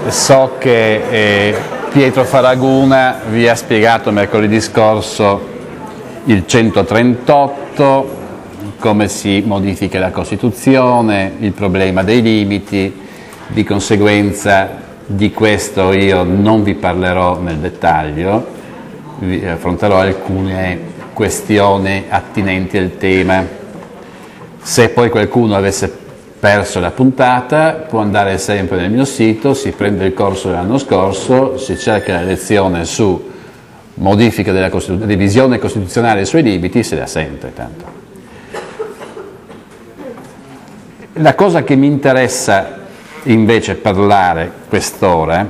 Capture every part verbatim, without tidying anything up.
so che eh, Pietro Faraguna vi ha spiegato mercoledì scorso il centotrentotto, come si modifica la Costituzione, il problema dei limiti. Di conseguenza di questo io non vi parlerò nel dettaglio, vi affronterò alcune questioni attinenti al tema. Se poi qualcuno avesse perso la puntata, può andare sempre nel mio sito, si prende il corso dell'anno scorso, si cerca la lezione su modifica della Costitu- revisione costituzionale sui limiti, se la sente tanto. La cosa che mi interessa invece parlare quest'ora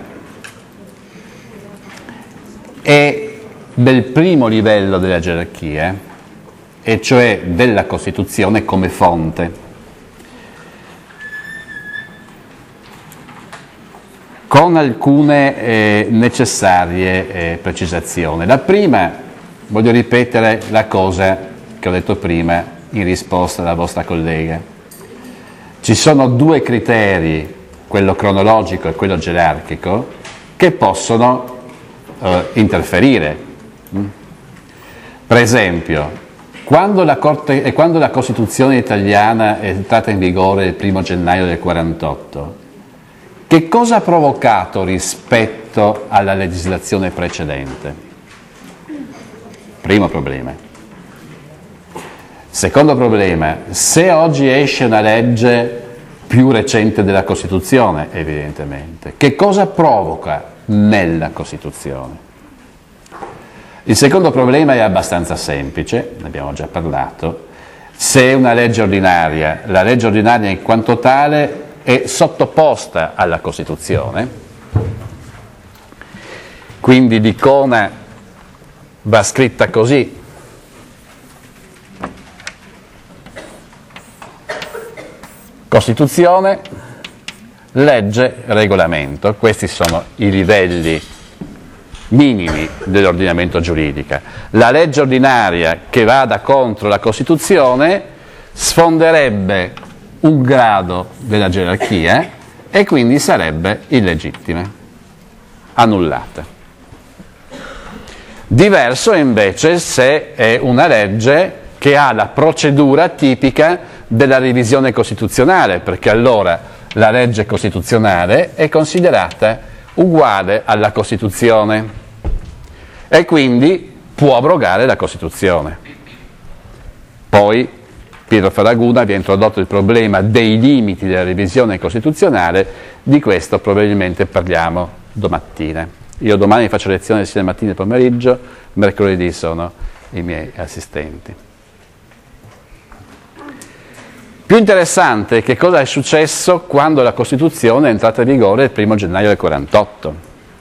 è del primo livello della gerarchia, e cioè della Costituzione come fonte. Con alcune eh, necessarie eh, precisazioni. La prima, voglio ripetere la cosa che ho detto prima in risposta alla vostra collega. Ci sono due criteri, quello cronologico e quello gerarchico, che possono eh, interferire. Per esempio, quando la, Corte, quando la Costituzione italiana è entrata in vigore il primo gennaio del quarantotto, che cosa ha provocato rispetto alla legislazione precedente? Primo problema. Secondo problema, se oggi esce una legge più recente della Costituzione, evidentemente, che cosa provoca nella Costituzione? Il secondo problema è abbastanza semplice, ne abbiamo già parlato. Se è una legge ordinaria, la legge ordinaria in quanto tale è sottoposta alla Costituzione, quindi l'icona va scritta così: Costituzione, legge, regolamento. Questi sono i livelli minimi dell'ordinamento giuridico. La legge ordinaria che vada contro la Costituzione sfonderebbe un grado della gerarchia e quindi sarebbe illegittima, annullata. Diverso invece se è una legge che ha la procedura tipica della revisione costituzionale, perché allora la legge costituzionale è considerata uguale alla Costituzione e quindi può abrogare la Costituzione. Poi Pietro Faraguna vi ha introdotto il problema dei limiti della revisione costituzionale, di questo probabilmente parliamo domattina. Io domani faccio lezione sia mattina che pomeriggio, mercoledì sono i miei assistenti. Più interessante è che cosa è successo quando la Costituzione è entrata in vigore il primo gennaio del quarantotto.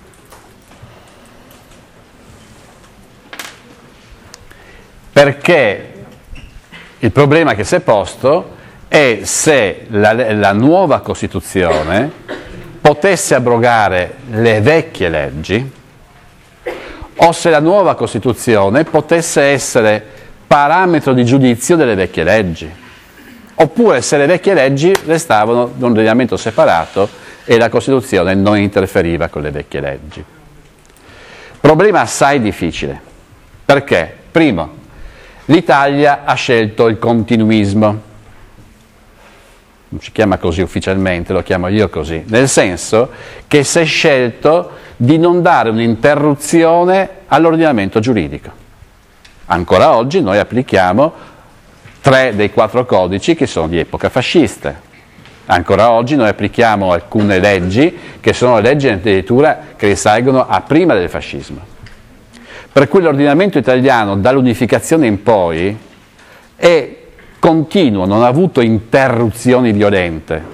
Perché il problema che si è posto è se la, la nuova Costituzione potesse abrogare le vecchie leggi o se la nuova Costituzione potesse essere parametro di giudizio delle vecchie leggi, oppure se le vecchie leggi restavano in un ordinamento separato e la Costituzione non interferiva con le vecchie leggi. Problema assai difficile. Perché? Primo, l'Italia ha scelto il continuismo, non si chiama così ufficialmente, lo chiamo io così, nel senso che si è scelto di non dare un'interruzione all'ordinamento giuridico. Ancora oggi noi applichiamo tre dei quattro codici che sono di epoca fascista. Ancora oggi noi applichiamo alcune leggi che sono leggi addirittura che risalgono a prima del fascismo. Per cui l'ordinamento italiano dall'unificazione in poi è continuo, non ha avuto interruzioni violente.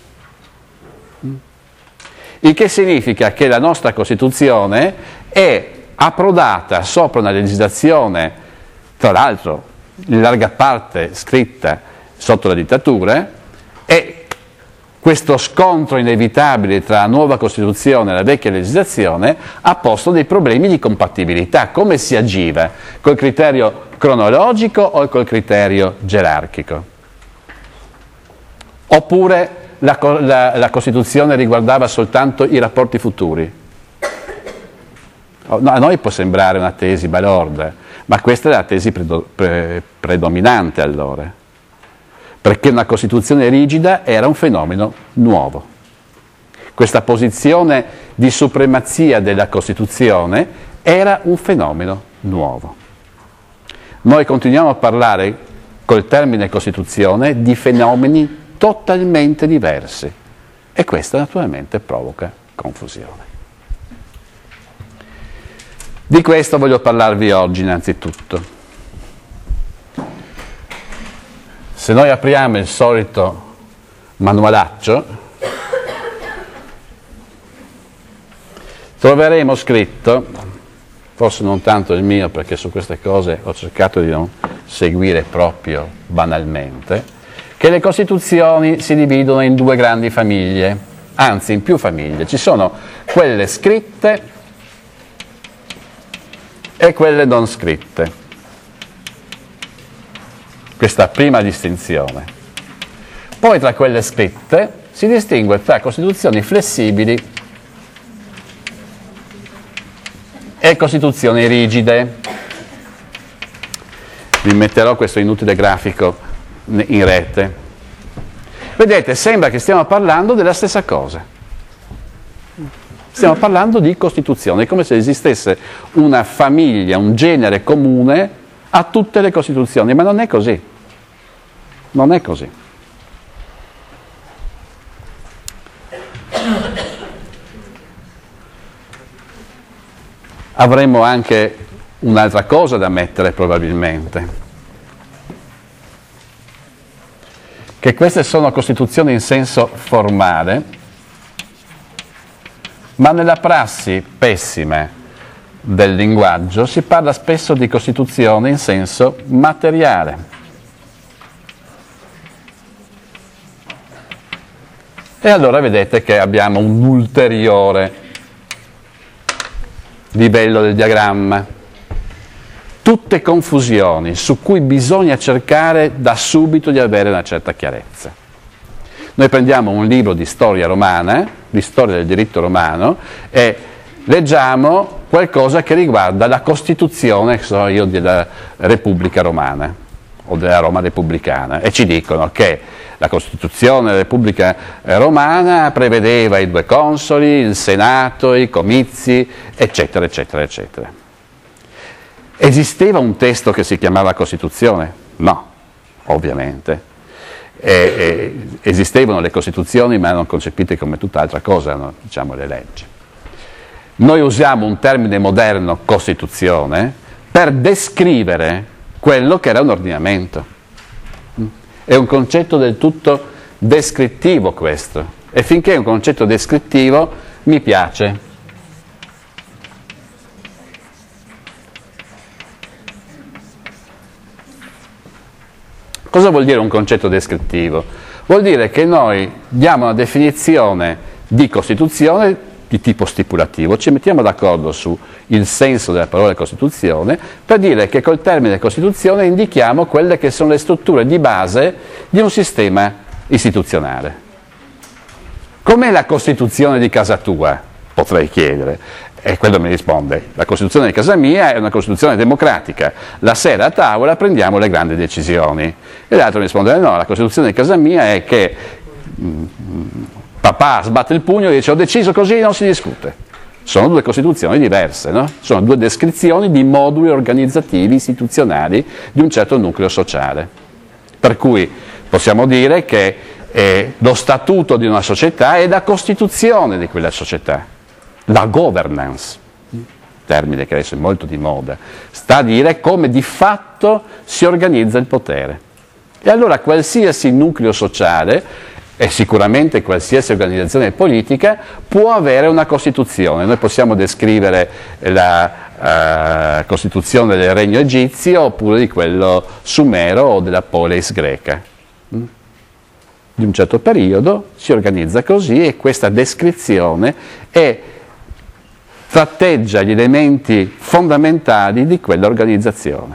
Il che significa che la nostra Costituzione è approdata sopra una legislazione, tra l'altro in larga parte scritta sotto la dittatura, e questo scontro inevitabile tra la nuova Costituzione e la vecchia legislazione ha posto dei problemi di compatibilità. Come si agiva? Col criterio cronologico o col criterio gerarchico? Oppure la, la, la Costituzione riguardava soltanto i rapporti futuri? No, a noi può sembrare una tesi balorda, ma questa è la tesi predo, pre, predominante allora, perché una Costituzione rigida era un fenomeno nuovo. Questa posizione di supremazia della Costituzione era un fenomeno nuovo. Noi continuiamo a parlare col termine Costituzione di fenomeni totalmente diversi e questo naturalmente provoca confusione. Di questo voglio parlarvi oggi innanzitutto. Se noi apriamo il solito manualaccio, troveremo scritto, forse non tanto il mio perché su queste cose ho cercato di non seguire proprio banalmente, che le Costituzioni si dividono in due grandi famiglie, anzi in più famiglie. Ci sono quelle scritte e quelle non scritte. Questa prima distinzione. Poi tra quelle scritte si distingue tra Costituzioni flessibili e Costituzioni rigide. Vi metterò questo inutile grafico in rete. Vedete, sembra che stiamo parlando della stessa cosa. Stiamo parlando di Costituzione, come se esistesse una famiglia, un genere comune a tutte le Costituzioni, ma non è così. Non è così. Avremmo anche un'altra cosa da mettere probabilmente, che queste sono Costituzioni in senso formale, ma nella prassi pessima del linguaggio si parla spesso di Costituzione in senso materiale. E allora vedete che abbiamo un ulteriore livello del diagramma. Tutte confusioni su cui bisogna cercare da subito di avere una certa chiarezza. Noi prendiamo un libro di storia romana, di storia del diritto romano, e leggiamo qualcosa che riguarda la Costituzione, so io, della Repubblica Romana o della Roma repubblicana, e ci dicono che la Costituzione della Repubblica Romana prevedeva i due consoli, il Senato, i comizi, eccetera, eccetera, eccetera. Esisteva un testo che si chiamava Costituzione? No, ovviamente. E, e, esistevano le Costituzioni, ma erano concepite come tutt'altra cosa, no? Diciamo le leggi. Noi usiamo un termine moderno, Costituzione, per descrivere quello che era un ordinamento. È un concetto del tutto descrittivo questo, e finché è un concetto descrittivo mi piace. Cosa vuol dire un concetto descrittivo? Vuol dire che noi diamo una definizione di Costituzione di tipo stipulativo, ci mettiamo d'accordo sul senso della parola Costituzione per dire che col termine Costituzione indichiamo quelle che sono le strutture di base di un sistema istituzionale. Com'è la Costituzione di casa tua? Potrei chiedere. E quello mi risponde, la Costituzione di casa mia è una Costituzione democratica, la sera a tavola prendiamo le grandi decisioni. E l'altro mi risponde, no, la Costituzione di casa mia è che mh, papà sbatte il pugno e dice ho deciso così, non si discute. Sono due Costituzioni diverse, no? Sono due descrizioni di moduli organizzativi, istituzionali di un certo nucleo sociale. Per cui possiamo dire che eh, lo statuto di una società è la costituzione di quella società. La governance, termine che adesso è molto di moda, sta a dire come di fatto si organizza il potere. E allora qualsiasi nucleo sociale, e sicuramente qualsiasi organizzazione politica, può avere una Costituzione. Noi possiamo descrivere la uh, Costituzione del Regno Egizio oppure di quello sumero o della polis greca. Di un certo periodo si organizza così e questa descrizione è tratteggia gli elementi fondamentali di quell'organizzazione.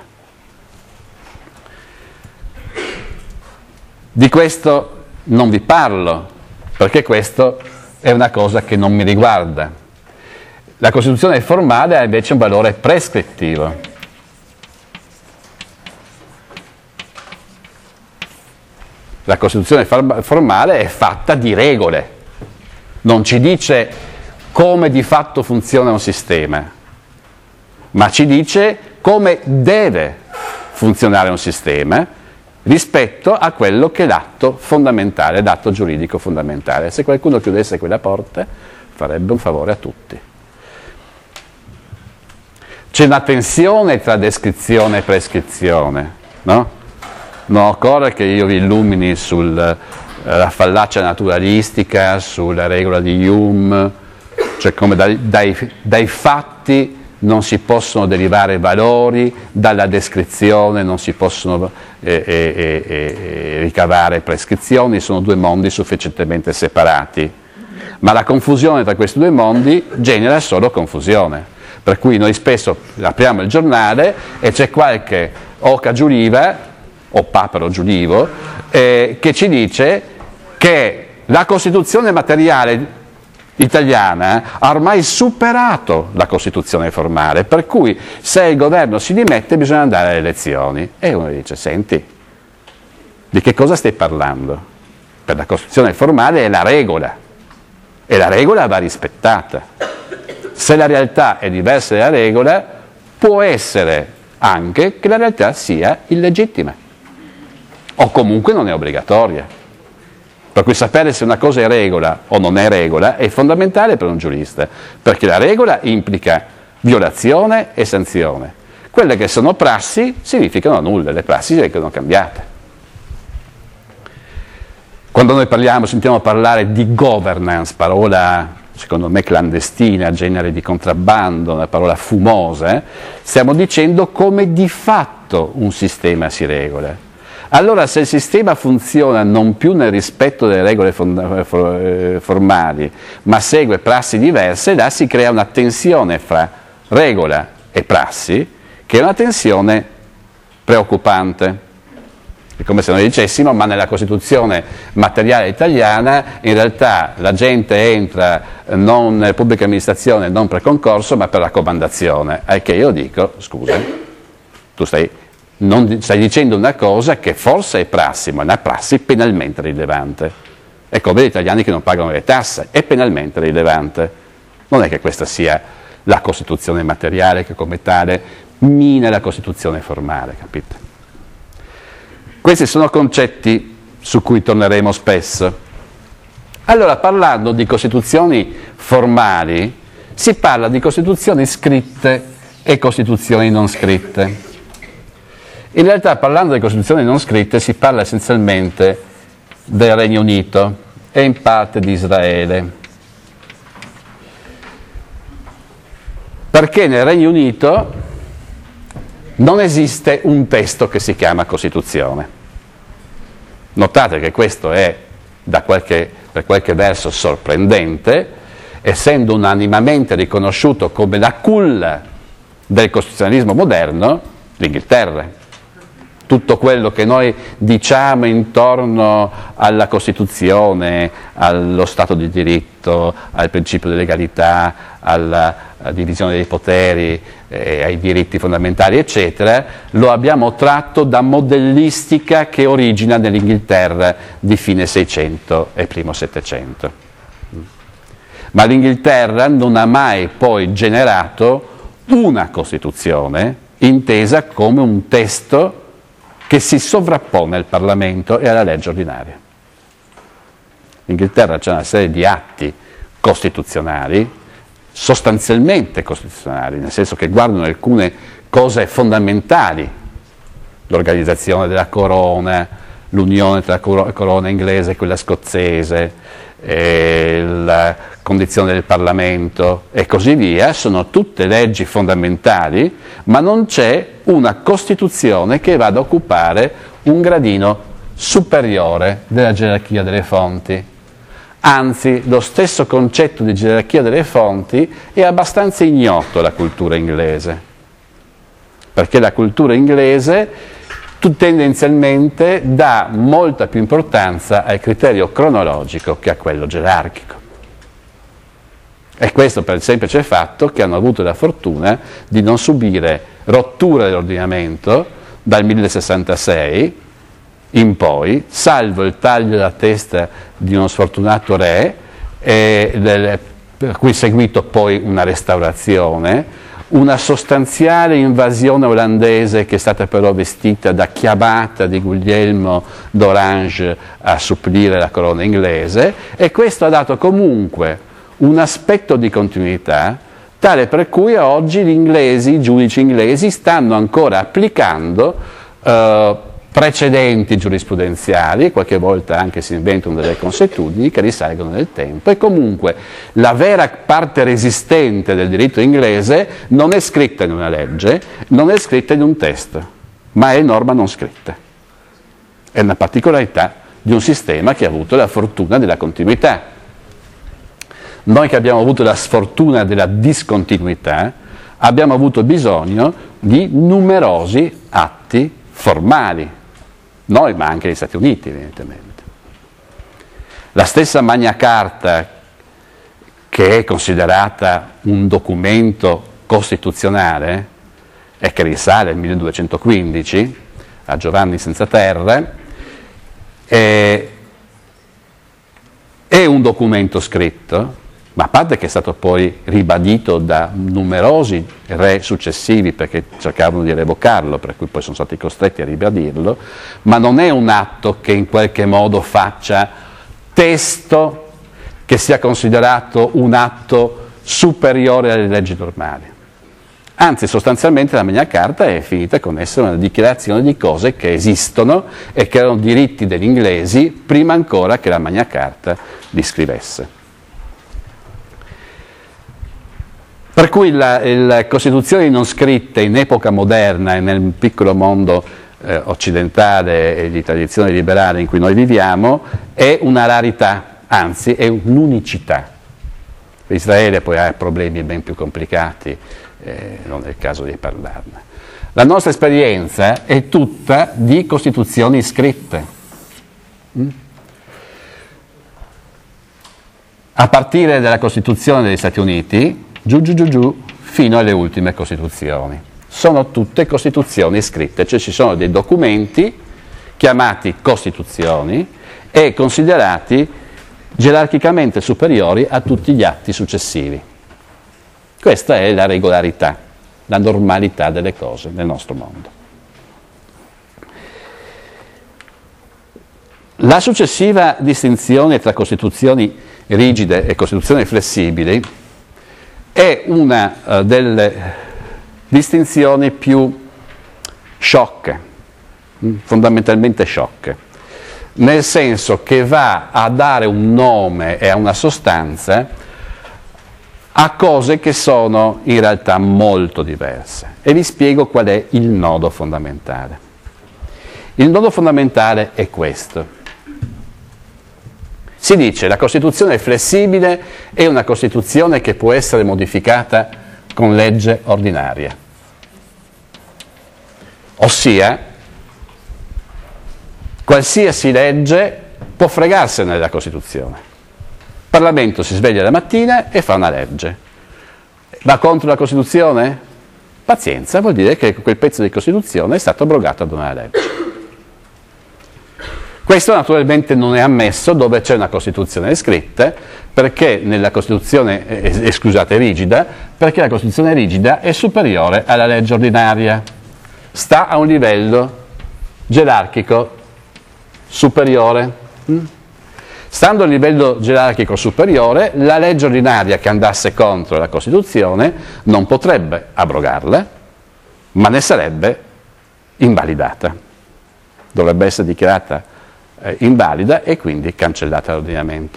Di questo non vi parlo perché questo è una cosa che non mi riguarda. La Costituzione formale ha invece un valore prescrittivo. La Costituzione formale è fatta di regole, non ci dice come di fatto funziona un sistema, ma ci dice come deve funzionare un sistema rispetto a quello che è l'atto fondamentale, l'atto giuridico fondamentale. Se qualcuno chiudesse quella porta farebbe un favore a tutti. C'è una tensione tra descrizione e prescrizione, no? Non occorre che io vi illumini sulla eh, fallacia naturalistica, sulla regola di Hume, cioè come dai, dai, dai fatti non si possono derivare valori, dalla descrizione non si possono eh, eh, eh, ricavare prescrizioni, sono due mondi sufficientemente separati. Ma la confusione tra questi due mondi genera solo confusione. Per cui noi spesso apriamo il giornale e c'è qualche oca giuliva o papero giulivo, eh, che ci dice che la Costituzione materiale italiana ha ormai superato la Costituzione formale, per cui se il governo si dimette bisogna andare alle elezioni. E uno dice, senti, di che cosa stai parlando? Per la Costituzione formale è la regola, e la regola va rispettata. Se la realtà è diversa dalla regola, può essere anche che la realtà sia illegittima, o comunque non è obbligatoria. Per cui sapere se una cosa è regola o non è regola è fondamentale per un giurista, perché la regola implica violazione e sanzione. Quelle che sono prassi significano nulla, le prassi vengono cambiate. Quando noi parliamo, sentiamo parlare di governance, parola secondo me clandestina, genere di contrabbando, una parola fumosa, eh? Stiamo dicendo come di fatto un sistema si regola. Allora se il sistema funziona non più nel rispetto delle regole formali, ma segue prassi diverse, là si crea una tensione fra regola e prassi, che è una tensione preoccupante. È come se noi dicessimo, ma nella Costituzione materiale italiana in realtà la gente entra non nella pubblica amministrazione, non per concorso, ma per raccomandazione. Al che io dico, scusa, tu stai, non, stai dicendo una cosa che forse è prassi, ma è una prassi penalmente rilevante. È come gli italiani che non pagano le tasse, è penalmente rilevante. Non è che questa sia la Costituzione materiale che come tale mina la Costituzione formale, capite? Questi sono concetti su cui torneremo spesso. Allora, parlando di costituzioni formali, si parla di costituzioni scritte e costituzioni non scritte. In realtà, parlando di costituzioni non scritte, si parla essenzialmente del Regno Unito e in parte di Israele. Perché nel Regno Unito non esiste un testo che si chiama Costituzione. Notate che questo è da qualche, per qualche verso sorprendente, essendo unanimamente riconosciuto come la culla del costituzionalismo moderno, l'Inghilterra. Tutto quello che noi diciamo intorno alla Costituzione, allo Stato di diritto, al principio di legalità, alla divisione dei poteri, eh, ai diritti fondamentali, eccetera, lo abbiamo tratto da modellistica che origina nell'Inghilterra di fine Seicento e primo Settecento. Ma l'Inghilterra non ha mai poi generato una Costituzione intesa come un testo che si sovrappone al Parlamento e alla legge ordinaria. In Inghilterra c'è una serie di atti costituzionali, sostanzialmente costituzionali, nel senso che guardano alcune cose fondamentali, l'organizzazione della corona, l'unione tra la corona inglese e quella scozzese, eh, la condizione del Parlamento e così via, sono tutte leggi fondamentali, ma non c'è una Costituzione che vada a occupare un gradino superiore della gerarchia delle fonti. Anzi, lo stesso concetto di gerarchia delle fonti è abbastanza ignoto alla cultura inglese, perché la cultura inglese tendenzialmente dà molta più importanza al criterio cronologico che a quello gerarchico. E questo per il semplice fatto che hanno avuto la fortuna di non subire rottura dell'ordinamento dal millenosecentosessantasei in poi, salvo il taglio della testa di uno sfortunato re, e del, per cui è seguito poi una restaurazione, una sostanziale invasione olandese che è stata però vestita da chiamata di Guglielmo d'Orange a supplire la corona inglese, e questo ha dato comunque un aspetto di continuità tale per cui oggi gli inglesi, i giudici inglesi, stanno ancora applicando eh, precedenti giurisprudenziali, qualche volta anche si inventano delle consuetudini che risalgono nel tempo, e comunque la vera parte resistente del diritto inglese non è scritta in una legge, non è scritta in un testo, ma è norma non scritta. È una particolarità di un sistema che ha avuto la fortuna della continuità. Noi che abbiamo avuto la sfortuna della discontinuità abbiamo avuto bisogno di numerosi atti formali, noi ma anche gli Stati Uniti evidentemente. La stessa Magna Carta, che è considerata un documento costituzionale e che risale al milleduecentoquindici a Giovanni Senza Terra, è, è un documento scritto, ma a parte che è stato poi ribadito da numerosi re successivi perché cercavano di revocarlo, per cui poi sono stati costretti a ribadirlo, ma non è un atto che in qualche modo faccia testo che sia considerato un atto superiore alle leggi normali. Anzi, sostanzialmente la Magna Carta è finita con essere una dichiarazione di cose che esistono e che erano diritti degli inglesi prima ancora che la Magna Carta li scrivesse. Per cui la, le Costituzioni non scritte in epoca moderna e nel piccolo mondo eh, occidentale e di tradizione liberale in cui noi viviamo è una rarità, anzi è un'unicità. Israele poi ha problemi ben più complicati, eh, non è il caso di parlarne. La nostra esperienza è tutta di Costituzioni scritte. Mm? A partire dalla Costituzione degli Stati Uniti, giù giù giù giù, fino alle ultime Costituzioni. Sono tutte Costituzioni scritte, cioè ci sono dei documenti chiamati Costituzioni e considerati gerarchicamente superiori a tutti gli atti successivi. Questa è la regolarità, la normalità delle cose nel nostro mondo. La successiva distinzione tra Costituzioni rigide e Costituzioni flessibili è una uh, delle distinzioni più sciocche, fondamentalmente sciocche, nel senso che va a dare un nome e a una sostanza a cose che sono in realtà molto diverse. E vi spiego qual è il nodo fondamentale. Il nodo fondamentale è questo. Si dice la Costituzione è flessibile, è una Costituzione che può essere modificata con legge ordinaria. Ossia, qualsiasi legge può fregarsene della Costituzione. Il Parlamento si sveglia la mattina e fa una legge. Va contro la Costituzione? Pazienza, vuol dire che quel pezzo di Costituzione è stato abrogato da una legge. Questo naturalmente non è ammesso dove c'è una Costituzione scritta, perché nella Costituzione, eh, scusate, rigida, perché la Costituzione rigida è superiore alla legge ordinaria, sta a un livello gerarchico superiore. Mm? Stando a un livello gerarchico superiore, la legge ordinaria che andasse contro la Costituzione non potrebbe abrogarla, ma ne sarebbe invalidata. Dovrebbe essere dichiarata eh, invalida e quindi cancellata dall'ordinamento.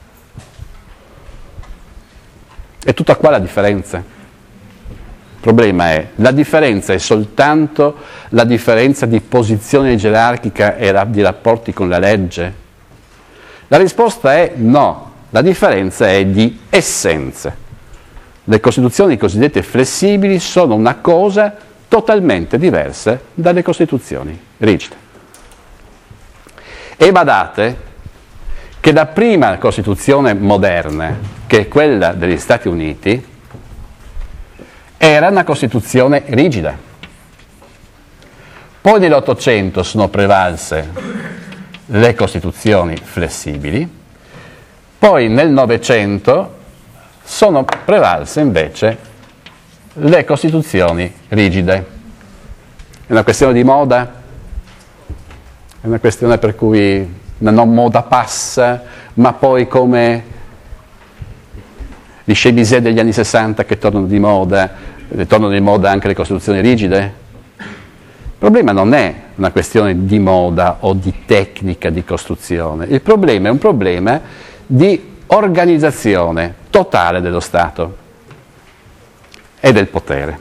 È tutta qua la differenza. Il problema è, la differenza è soltanto la differenza di posizione gerarchica e di rapporti con la legge? La risposta è no, la differenza è di essenza. Le Costituzioni cosiddette flessibili sono una cosa totalmente diversa dalle Costituzioni rigide. E badate che la prima Costituzione moderna, che è quella degli Stati Uniti, era una Costituzione rigida. Poi nell'Ottocento sono prevalse le Costituzioni flessibili, poi nel Novecento sono prevalse invece le Costituzioni rigide. È una questione di moda? È una questione per cui una moda passa, ma poi come gli Chebyshev degli anni sessanta che tornano di moda, tornano di moda anche le Costituzioni rigide? Il problema non è una questione di moda o di tecnica di costruzione, il problema è un problema di organizzazione totale dello Stato e del potere.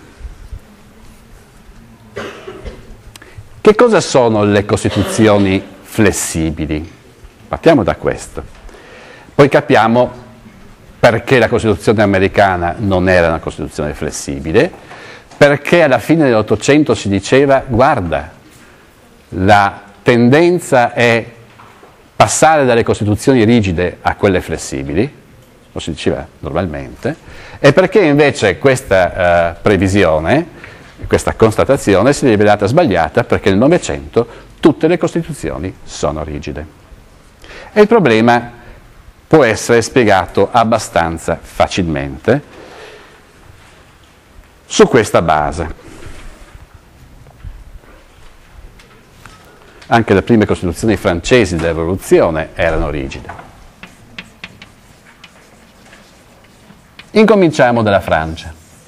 Che cosa sono le Costituzioni flessibili? Partiamo da questo. Poi capiamo perché la Costituzione americana non era una Costituzione flessibile, perché alla fine dell'Ottocento si diceva, guarda, la tendenza è passare dalle Costituzioni rigide a quelle flessibili, lo si diceva normalmente, e perché invece questa uh, previsione, questa constatazione si è rivelata sbagliata perché nel Novecento tutte le Costituzioni sono rigide. E il problema può essere spiegato abbastanza facilmente su questa base. Anche le prime Costituzioni francesi della Rivoluzione erano rigide. Incominciamo dalla Francia.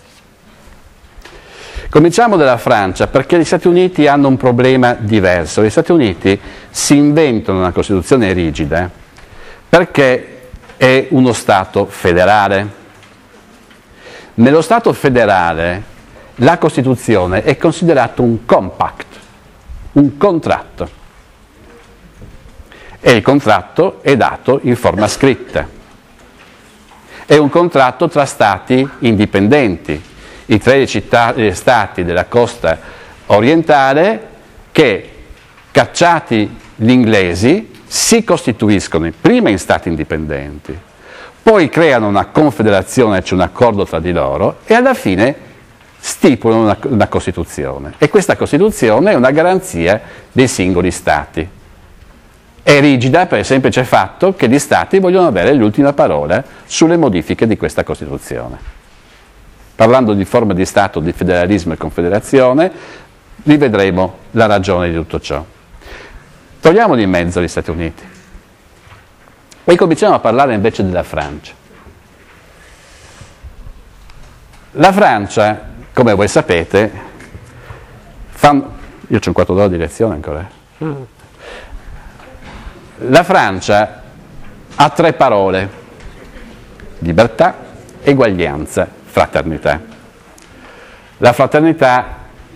Cominciamo dalla Francia perché gli Stati Uniti hanno un problema diverso. Gli Stati Uniti si inventano una Costituzione rigida perché è uno Stato federale. Nello Stato federale la Costituzione è considerata un compact, un contratto, e il contratto è dato in forma scritta. È un contratto tra stati indipendenti, i tredici stati della costa orientale che, cacciati gli inglesi, si costituiscono prima in stati indipendenti, poi creano una confederazione, cioè un accordo tra di loro, e alla fine stipulano una, una Costituzione. E questa Costituzione è una garanzia dei singoli Stati. È rigida per il semplice fatto che gli Stati vogliono avere l'ultima parola sulle modifiche di questa Costituzione. Parlando di forma di Stato, di federalismo e confederazione, rivedremo la ragione di tutto ciò. Togliamo di mezzo gli Stati Uniti. E cominciamo a parlare invece della Francia. La Francia, come voi sapete, fa... io c'ho un quarto d'ora di lezione ancora. La Francia ha tre parole: libertà, eguaglianza, fraternità. La fraternità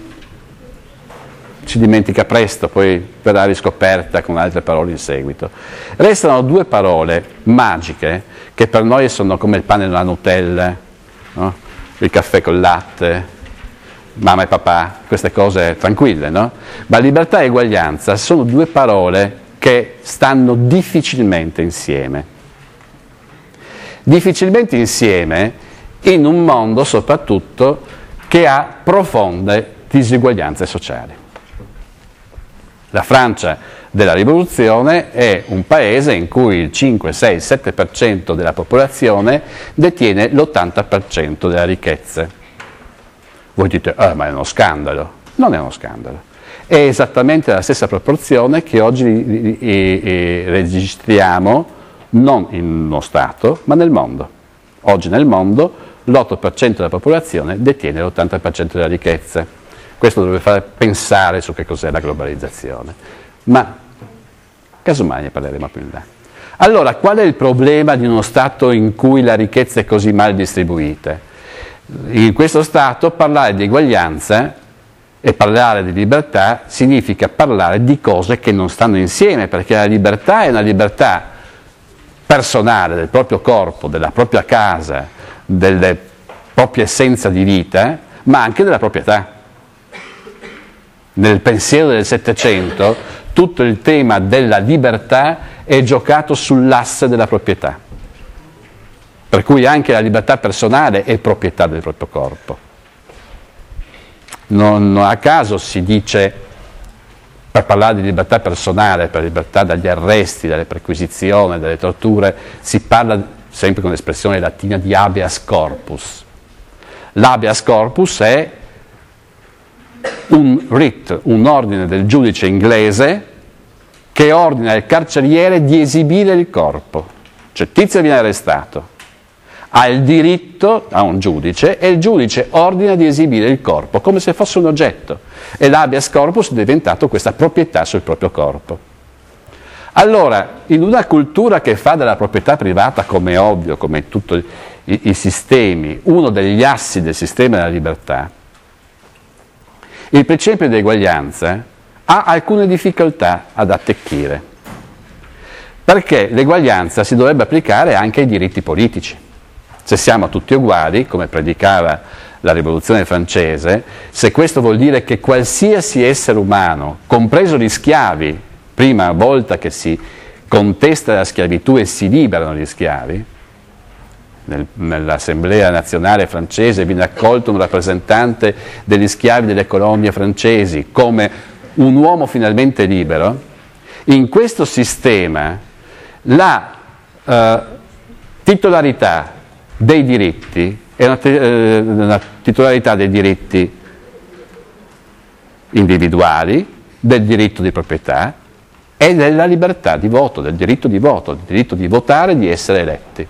ci dimentica presto, poi verrà riscoperta con altre parole in seguito. Restano due parole magiche che per noi sono come il pane nella Nutella, no? Il caffè col latte, mamma e papà, queste cose tranquille, no? Ma libertà e eguaglianza sono due parole che stanno difficilmente insieme. Difficilmente insieme in un mondo soprattutto che ha profonde diseguaglianze sociali. La Francia della Rivoluzione è un paese in cui il cinque, sei, sette per cento della popolazione detiene l'ottanta per cento della ricchezza. Voi dite, ah, ma è uno scandalo. Non è uno scandalo. È esattamente la stessa proporzione che oggi registriamo non in uno Stato, ma nel mondo. Oggi nel mondo l'otto per cento della popolazione detiene l'ottanta per cento della ricchezza. Questo dovrebbe fare pensare su che cos'è la globalizzazione, ma casomai ne parleremo più in là. Allora, qual è il problema di uno Stato in cui la ricchezza è così mal distribuita? In questo Stato parlare di eguaglianza e parlare di libertà significa parlare di cose che non stanno insieme, perché la libertà è una libertà personale del proprio corpo, della propria casa, della propria essenza di vita, ma anche della proprietà. Nel pensiero del Settecento tutto il tema della libertà è giocato sull'asse della proprietà, per cui anche la libertà personale è proprietà del proprio corpo. Non a caso si dice, per parlare di libertà personale, per libertà dagli arresti, dalle perquisizioni, dalle torture, si parla sempre con l'espressione latina di habeas corpus. L'habeas corpus è un writ, un ordine del giudice inglese che ordina al carceriere di esibire il corpo. Cioè Tizio viene arrestato, ha il diritto a un giudice e il giudice ordina di esibire il corpo come se fosse un oggetto, e l'habeas corpus è diventato questa proprietà sul proprio corpo. Allora, in una cultura che fa della proprietà privata, come è ovvio, come in tutti i, i sistemi, uno degli assi del sistema della libertà, il principio di eguaglianza ha alcune difficoltà ad attecchire, perché l'eguaglianza si dovrebbe applicare anche ai diritti politici. Se siamo tutti uguali, come predicava la Rivoluzione francese, se questo vuol dire che qualsiasi essere umano, compreso gli schiavi, prima volta che si contesta la schiavitù e si liberano gli schiavi, nel, nell'Assemblea nazionale francese viene accolto un rappresentante degli schiavi delle colonie francesi come un uomo finalmente libero, in questo sistema la eh, titolarità dei diritti è una, eh, una titolarità dei diritti individuali, del diritto di proprietà e della libertà di voto, del diritto di voto, del diritto di votare e di essere eletti.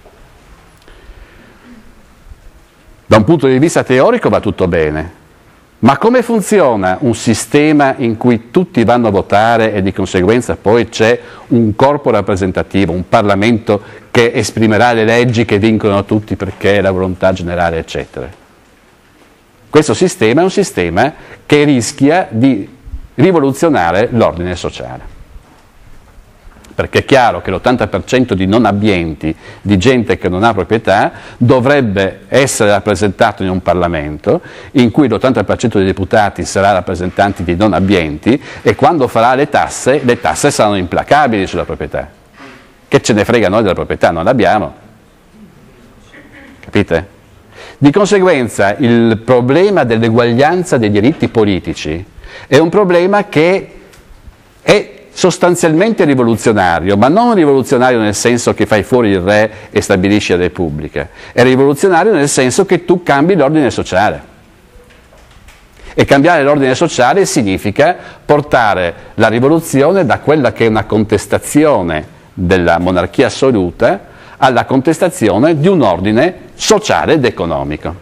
Da un punto di vista teorico va tutto bene, ma come funziona un sistema in cui tutti vanno a votare e di conseguenza poi c'è un corpo rappresentativo, un Parlamento che esprimerà le leggi che vincono tutti perché è la volontà generale, eccetera? Questo sistema è un sistema che rischia di rivoluzionare l'ordine sociale. Perché è chiaro che l'ottanta per cento di non abbienti, di gente che non ha proprietà, dovrebbe essere rappresentato in un Parlamento in cui l'ottanta per cento dei deputati sarà rappresentanti di non abbienti, e quando farà le tasse, le tasse saranno implacabili sulla proprietà. Che ce ne frega noi della proprietà? Non l'abbiamo. Capite? Di conseguenza il problema dell'eguaglianza dei diritti politici è un problema che è sostanzialmente rivoluzionario, ma non rivoluzionario nel senso che fai fuori il re e stabilisci la Repubblica, è rivoluzionario nel senso che tu cambi l'ordine sociale. E cambiare l'ordine sociale significa portare la rivoluzione da quella che è una contestazione della monarchia assoluta alla contestazione di un ordine sociale ed economico.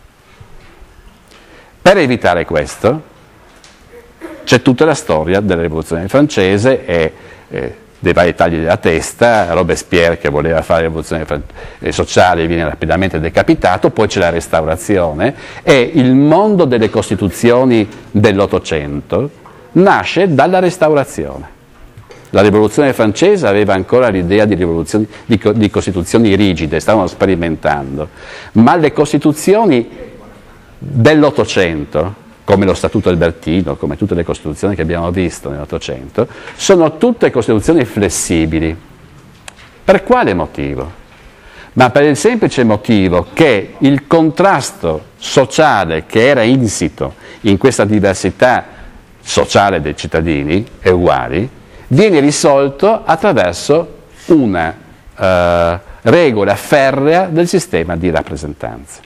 Per evitare questo c'è tutta la storia della Rivoluzione francese e eh, dei vari tagli della testa. Robespierre, che voleva fare la rivoluzione sociale, viene rapidamente decapitato, poi c'è la Restaurazione, e il mondo delle costituzioni dell'Ottocento nasce dalla Restaurazione. La Rivoluzione francese aveva ancora l'idea di, rivoluzioni, di, di costituzioni rigide, stavano sperimentando, ma le costituzioni dell'Ottocento, come lo Statuto Albertino, come tutte le costituzioni che abbiamo visto nell'Ottocento, sono tutte costituzioni flessibili. Per quale motivo? Ma per il semplice motivo che il contrasto sociale che era insito in questa diversità sociale dei cittadini e uguali viene risolto attraverso una eh, regola ferrea del sistema di rappresentanza.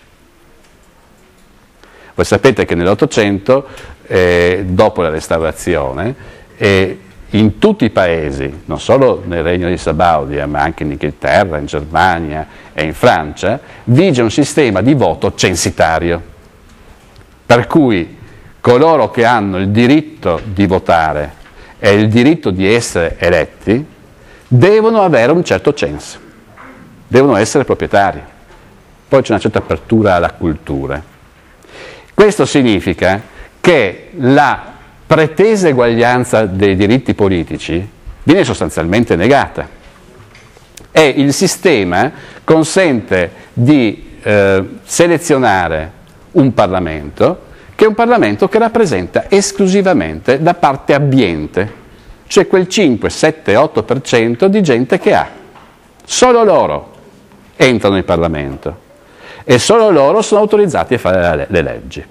Voi sapete che nell'Ottocento, eh, dopo la Restaurazione, eh, in tutti i paesi, non solo nel Regno di Sabaudia, ma anche in Inghilterra, in Germania e in Francia, vige un sistema di voto censitario, per cui coloro che hanno il diritto di votare e il diritto di essere eletti devono avere un certo censo, devono essere proprietari. Poi c'è una certa apertura alla cultura. Questo significa che la pretesa eguaglianza dei diritti politici viene sostanzialmente negata e il sistema consente di eh, selezionare un Parlamento che è un Parlamento che rappresenta esclusivamente la parte abbiente, cioè quel cinque, sette, otto per cento di gente che ha. Solo loro entrano in Parlamento e solo loro sono autorizzati a fare le leggi.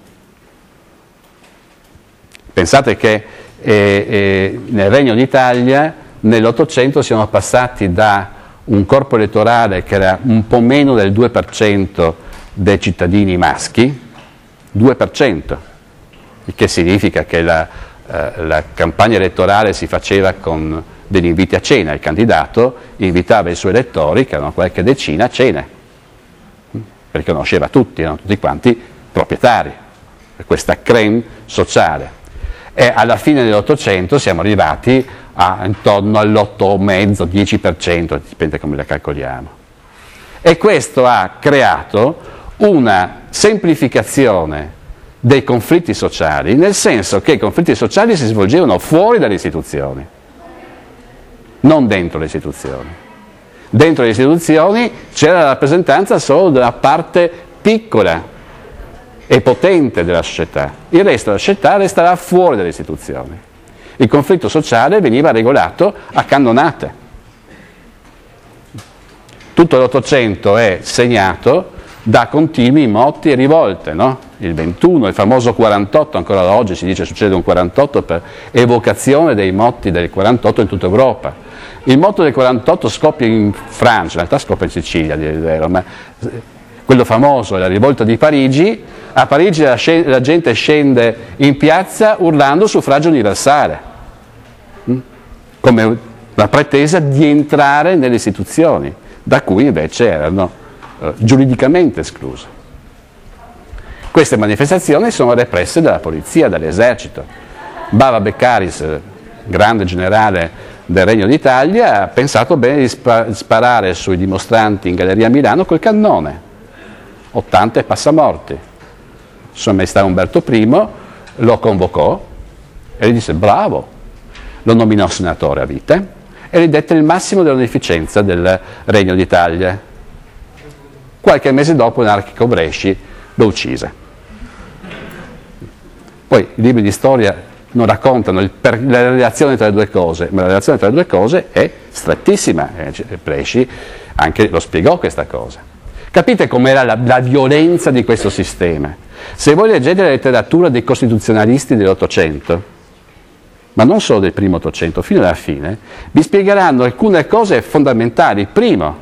Pensate che eh, eh, nel Regno d'Italia nell'Ottocento siamo passati da un corpo elettorale che era un po' meno del due per cento dei cittadini maschi, due per cento, il che significa che la, eh, la campagna elettorale si faceva con degli inviti a cena, il candidato invitava i suoi elettori, che erano qualche decina, a cene, perché conosceva tutti, erano tutti quanti proprietari, questa crème sociale. E alla fine dell'Ottocento siamo arrivati a intorno all'otto virgola cinque dieci per cento, dipende come la calcoliamo. E questo ha creato una semplificazione dei conflitti sociali, nel senso che i conflitti sociali si svolgevano fuori dalle istituzioni, non dentro le istituzioni. Dentro le istituzioni c'era la rappresentanza solo della parte piccola e potente della società, il resto della società resterà fuori dalle istituzioni. Il conflitto sociale veniva regolato a cannonate. Tutto l'Ottocento è segnato da continui motti e rivolte, no? Il ventuno, il famoso quarantotto, ancora oggi si dice succede un quarantotto per evocazione dei motti del quarantotto in tutta Europa. Il motto del quarantotto scoppia in Francia, in realtà scoppia in Sicilia, dire il vero, ma quello famoso è la rivolta di Parigi. A Parigi la, scende, la gente scende in piazza urlando suffragio universale, come la pretesa di entrare nelle istituzioni, da cui invece erano eh, giuridicamente escluse. Queste manifestazioni sono represse dalla polizia, dall'esercito. Bava Beccaris, grande generale del Regno d'Italia, ha pensato bene di spa- sparare sui dimostranti in Galleria a Milano col cannone. ottanta e passamorti. Sua Maestà Umberto primo lo convocò e gli disse bravo, lo nominò senatore a vita e gli dette il massimo dell'onorificenza del Regno d'Italia. Qualche mese dopo un anarchico Bresci lo uccise. Poi i libri di storia non raccontano il per, la relazione tra le due cose, ma la relazione tra le due cose è strettissima. Bresci anche lo spiegò questa cosa. Capite com'era la, la violenza di questo sistema? Se voi leggete la letteratura dei costituzionalisti dell'Ottocento, ma non solo del primo Ottocento, fino alla fine, vi spiegheranno alcune cose fondamentali. Primo,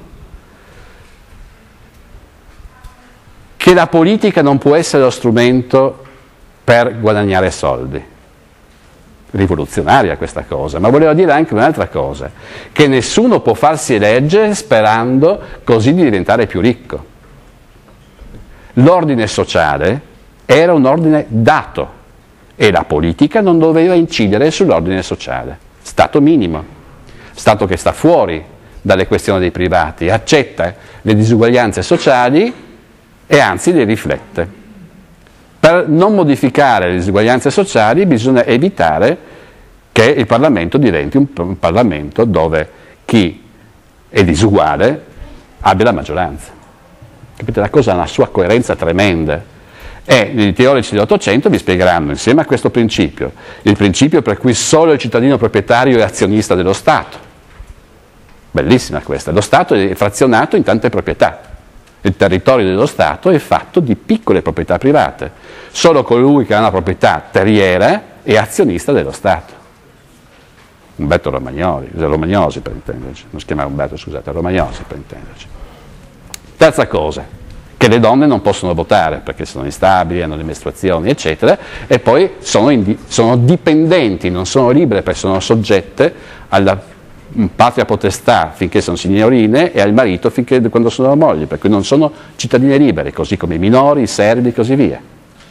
che la politica non può essere lo strumento per guadagnare soldi. Rivoluzionaria questa cosa, ma voleva dire anche un'altra cosa, che nessuno può farsi eleggere sperando così di diventare più ricco. L'ordine sociale era un ordine dato e la politica non doveva incidere sull'ordine sociale. Stato minimo, Stato che sta fuori dalle questioni dei privati, accetta le disuguaglianze sociali e anzi le riflette. Per non modificare le disuguaglianze sociali bisogna evitare che il Parlamento diventi un, un Parlamento dove chi è disuguale abbia la maggioranza. Capite? La cosa ha una sua coerenza tremenda. E i teorici dell'Ottocento vi spiegheranno insieme a questo principio, il principio per cui solo il cittadino proprietario è azionista dello Stato. Bellissima questa. Lo Stato è frazionato in tante proprietà. Il territorio dello Stato è fatto di piccole proprietà private. Solo colui che ha una proprietà terriera è azionista dello Stato. Umberto Romagnoli, Romagnosi per intenderci, non si chiamava Umberto, scusate, Romagnosi per intenderci. Terza cosa, che le donne non possono votare perché sono instabili, hanno le mestruazioni, eccetera, e poi sono, indi- sono dipendenti, non sono libere perché sono soggette alla patria potestà finché sono signorine e al marito finché quando sono mogli, per cui non sono cittadine libere, così come i minori, i servi e così via.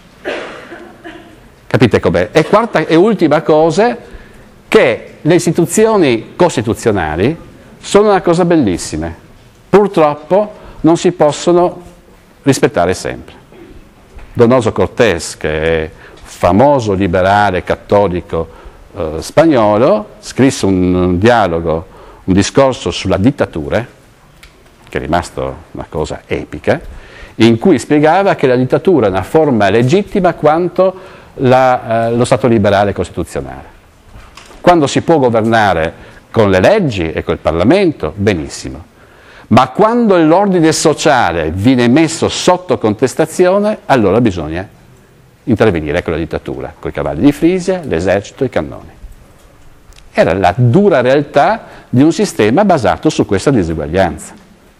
Capite com'è? E quarta e ultima cosa, che le istituzioni costituzionali sono una cosa bellissima, purtroppo non si possono rispettare sempre. Donoso Cortés, che è famoso liberale cattolico eh, spagnolo, scrisse un, un dialogo, un discorso sulla dittatura, che è rimasto una cosa epica, in cui spiegava che la dittatura è una forma legittima quanto la, eh, lo Stato liberale costituzionale. Quando si può governare con le leggi e col Parlamento, benissimo, ma quando l'ordine sociale viene messo sotto contestazione, allora bisogna intervenire con la dittatura, con i cavalli di Frisia, l'esercito e i cannoni. Era la dura realtà di un sistema basato su questa diseguaglianza.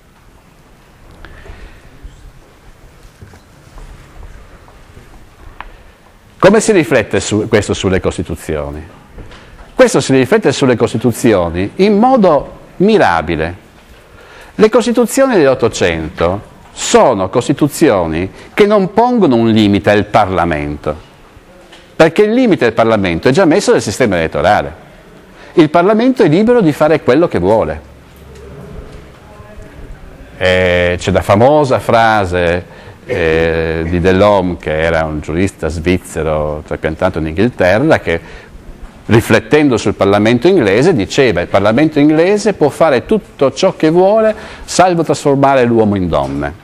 Come si riflette su, questo sulle Costituzioni? Questo si riflette sulle Costituzioni in modo mirabile. Le Costituzioni dell'Ottocento sono Costituzioni che non pongono un limite al Parlamento, perché il limite al Parlamento è già messo nel sistema elettorale. Il Parlamento è libero di fare quello che vuole. Eh, c'è la famosa frase eh, di Delhomme, che era un giurista svizzero trapiantato in Inghilterra, che riflettendo sul Parlamento inglese diceva: il Parlamento inglese può fare tutto ciò che vuole salvo trasformare l'uomo in donne.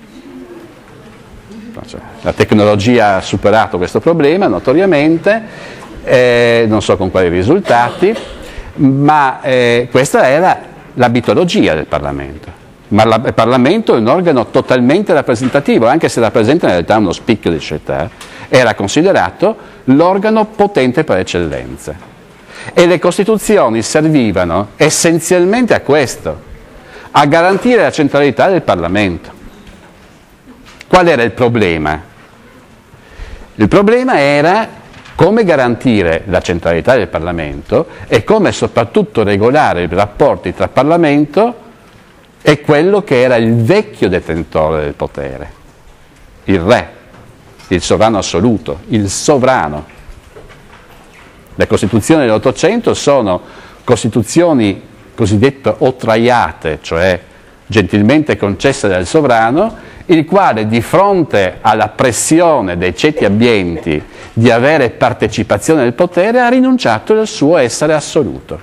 La tecnologia ha superato questo problema notoriamente, eh, non so con quali risultati, ma eh, questa era l'abitologia del Parlamento. Ma la, il Parlamento è un organo totalmente rappresentativo, anche se rappresenta in realtà uno spicchio di città, era considerato l'organo potente per eccellenza. E le Costituzioni servivano essenzialmente a questo, a garantire la centralità del Parlamento. Qual era il problema? Il problema era come garantire la centralità del Parlamento e come soprattutto regolare i rapporti tra Parlamento e quello che era il vecchio detentore del potere, il re, il sovrano assoluto, il sovrano. Le Costituzioni dell'Ottocento sono Costituzioni cosiddette octroiate, cioè gentilmente concesse dal sovrano, il quale di fronte alla pressione dei ceti ambienti di avere partecipazione al potere ha rinunciato al suo essere assoluto.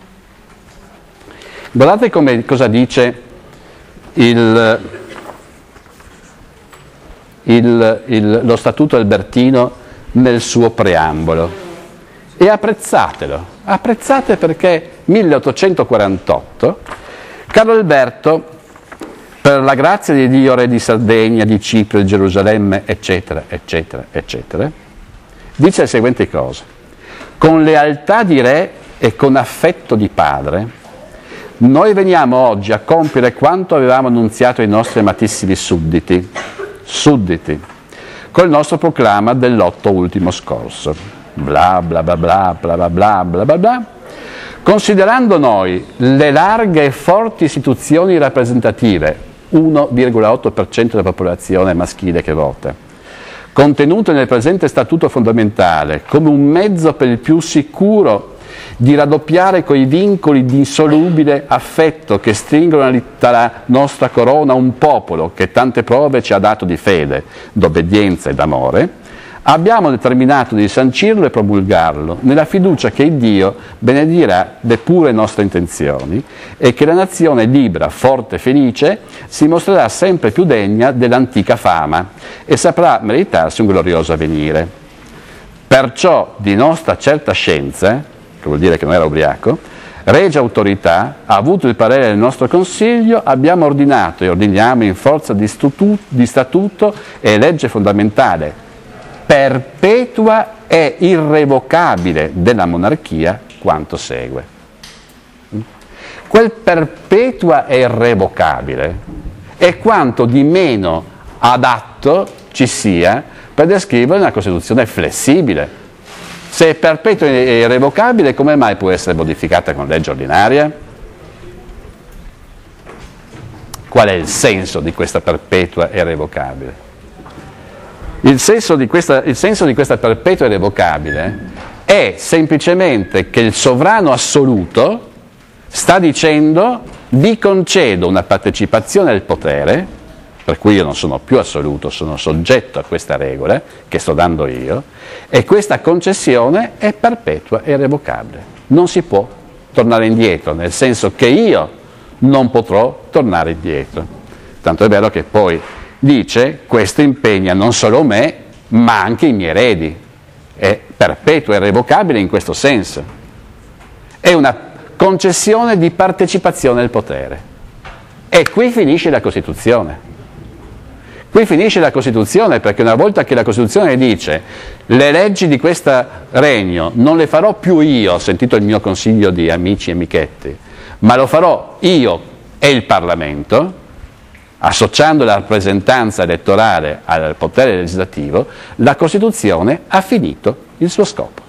Guardate come, cosa dice il, il, il, lo Statuto Albertino nel suo preambolo. E apprezzatelo, apprezzate perché milleottocentoquarantotto Carlo Alberto, per la grazia di Dio, re di Sardegna, di Cipro, di Gerusalemme, eccetera, eccetera, eccetera, dice le seguenti cose: con lealtà di re e con affetto di padre, noi veniamo oggi a compiere quanto avevamo annunziato ai nostri amatissimi sudditi, sudditi, col nostro proclama dell'otto ultimo scorso, bla bla bla bla bla bla bla bla bla bla, considerando noi le larghe e forti istituzioni rappresentative, uno virgola otto per cento della popolazione maschile che vota, contenute nel presente statuto fondamentale come un mezzo per il più sicuro di raddoppiare quei vincoli di insolubile affetto che stringono dalla nostra corona un popolo che tante prove ci ha dato di fede, d'obbedienza e d'amore, abbiamo determinato di sancirlo e promulgarlo nella fiducia che Dio benedirà le pure nostre intenzioni e che la nazione libera, forte e felice si mostrerà sempre più degna dell'antica fama e saprà meritarsi un glorioso avvenire. Perciò di nostra certa scienza, che vuol dire che non era ubriaco, regia autorità, ha avuto il parere del nostro Consiglio, abbiamo ordinato e ordiniamo in forza di statuto, di statuto e legge fondamentale perpetua e irrevocabile della monarchia quanto segue. Quel perpetua e irrevocabile è quanto di meno adatto ci sia per descrivere una Costituzione flessibile. Se è perpetua e irrevocabile, come mai può essere modificata con legge ordinaria? Qual è il senso di questa perpetua e irrevocabile? Il senso di questa, il senso di questa perpetua e irrevocabile è semplicemente che il sovrano assoluto sta dicendo: vi concedo una partecipazione al potere, per cui io non sono più assoluto, sono soggetto a questa regola che sto dando io, e questa concessione è perpetua e irrevocabile. Non si può tornare indietro, nel senso che io non potrò tornare indietro. Tanto è vero che poi dice questo impegna non solo me, ma anche i miei eredi. È perpetuo e irrevocabile in questo senso. È una concessione di partecipazione al potere. E qui finisce la Costituzione. Qui finisce la Costituzione, perché una volta che la Costituzione dice le leggi di questo regno non le farò più io, ho sentito il mio consiglio di amici e amichetti, ma lo farò io e il Parlamento, associando la rappresentanza elettorale al potere legislativo, la Costituzione ha finito il suo scopo.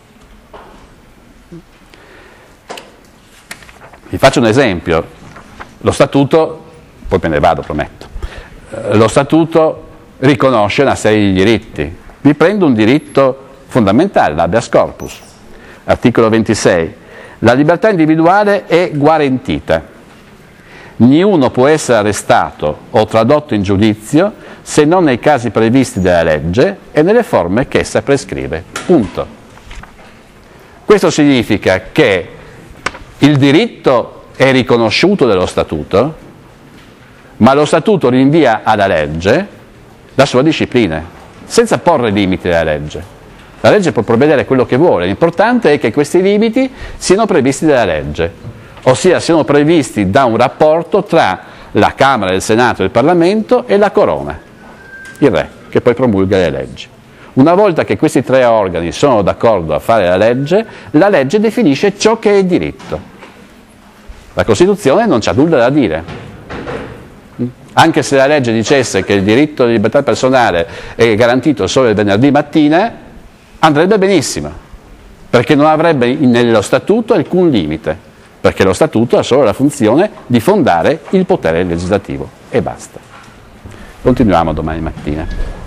Vi faccio un esempio. Lo Statuto, poi me ne vado, prometto, lo Statuto riconosce una serie di diritti. Vi prendo un diritto fondamentale, l'habeas corpus. Articolo ventisei. La libertà individuale è guarentita. Niuno può essere arrestato o tradotto in giudizio se non nei casi previsti dalla legge e nelle forme che essa prescrive. Punto. Questo significa che il diritto è riconosciuto dallo Statuto, ma lo Statuto rinvia alla legge la sua disciplina, senza porre limiti alla legge. La legge può provvedere quello che vuole, l'importante è che questi limiti siano previsti dalla legge, ossia siano previsti da un rapporto tra la Camera, il Senato e il Parlamento e la Corona, il Re, che poi promulga le leggi. Una volta che questi tre organi sono d'accordo a fare la legge, la legge definisce ciò che è diritto. La Costituzione non c'ha nulla da dire. Anche se la legge dicesse che il diritto di libertà personale è garantito solo il venerdì mattina, andrebbe benissimo, perché non avrebbe nello Statuto alcun limite. Perché lo Statuto ha solo la funzione di fondare il potere legislativo e basta. Continuiamo domani mattina.